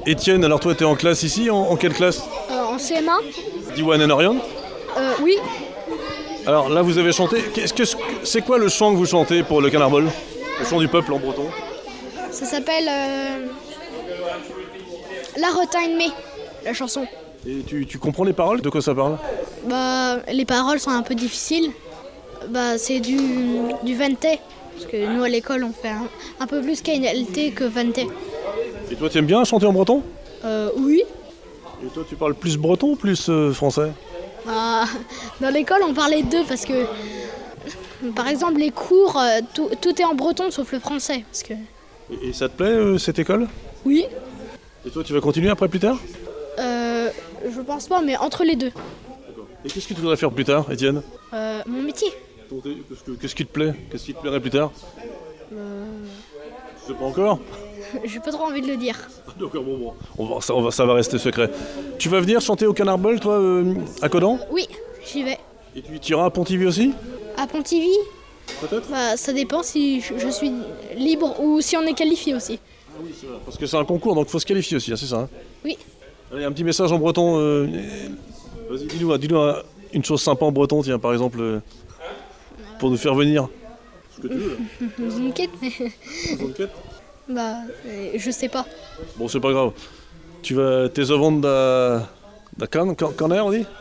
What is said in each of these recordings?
Étienne, alors toi, t'es en classe ici, en quelle classe? En CM1. Diwan and Orion. Oui. Alors là, vous avez chanté. C'est quoi le chant que vous chantez pour le Canarbol? Le chant du peuple en breton? Ça s'appelle La Rotin Mai, la chanson. Et tu comprends les paroles? De quoi ça parle? Bah, les paroles sont un peu difficiles. Bah, c'est du Vente. Parce que nous, à l'école, on fait un peu plus KNLT que Vente. Et toi, tu aimes bien chanter en breton? Oui. Et toi, tu parles plus breton ou plus français? Bah, dans l'école, on parlait de deux parce que, par exemple, les cours, tout est en breton sauf le français. Parce que... Et ça te plaît, cette école? Oui. Et toi, tu vas continuer après plus tard? Je pense pas, mais entre les deux. Et qu'est-ce que tu voudrais faire plus tard, Étienne? Mon métier. Qu'est-ce qui te plaît? Qu'est-ce qui te plairait plus tard? Tu sais pas encore? J'ai pas trop envie de le dire. D'accord, bon. Ça va rester secret. Tu vas venir chanter au Canarbol, toi, à Codan? Oui, j'y vais. Et tu iras à Pontivy aussi? À Pontivy, Peut-être? bah, ça dépend si je suis libre ou si on est qualifié aussi. Ah oui, c'est vrai. Parce que c'est un concours, donc il faut se qualifier aussi, hein, c'est ça, hein? Oui. Allez, un petit message en breton. Vas-y, dis-nous une chose sympa en breton, tiens, par exemple, pour nous faire venir. Ce que tu veux, là. Une quête, mais... Une quête? Bah, je sais pas. Bon, c'est pas grave. T'es au ventre de Corner, on dit?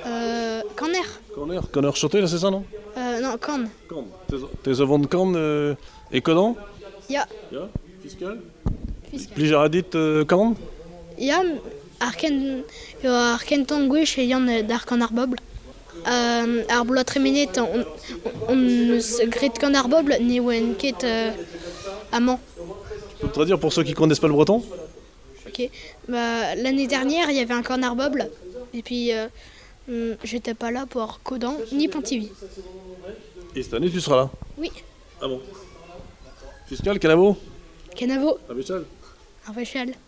Corner. Corner chanté, là, c'est ça, non? Non, Corne. T'es au ventre de Corne et Codan? Ja. Ja? Fiscal? Blir jag dit Corne? Ja, Arken Tangwish et Yann d'Arkan Arbobl. Arbla Treminet, on se grite qu'en Arbobl, ni wen ket amant. Tu peux me traduire pour ceux qui connaissent pas le breton? Ok. Bah, l'année dernière, il y avait un corner Arbobl. Et puis, j'étais pas là pour Codan ni Pontivy. Et cette année, tu seras là? Oui. Ah bon? Fiscal, Canavo? Canavo. Abichal? Arvechal.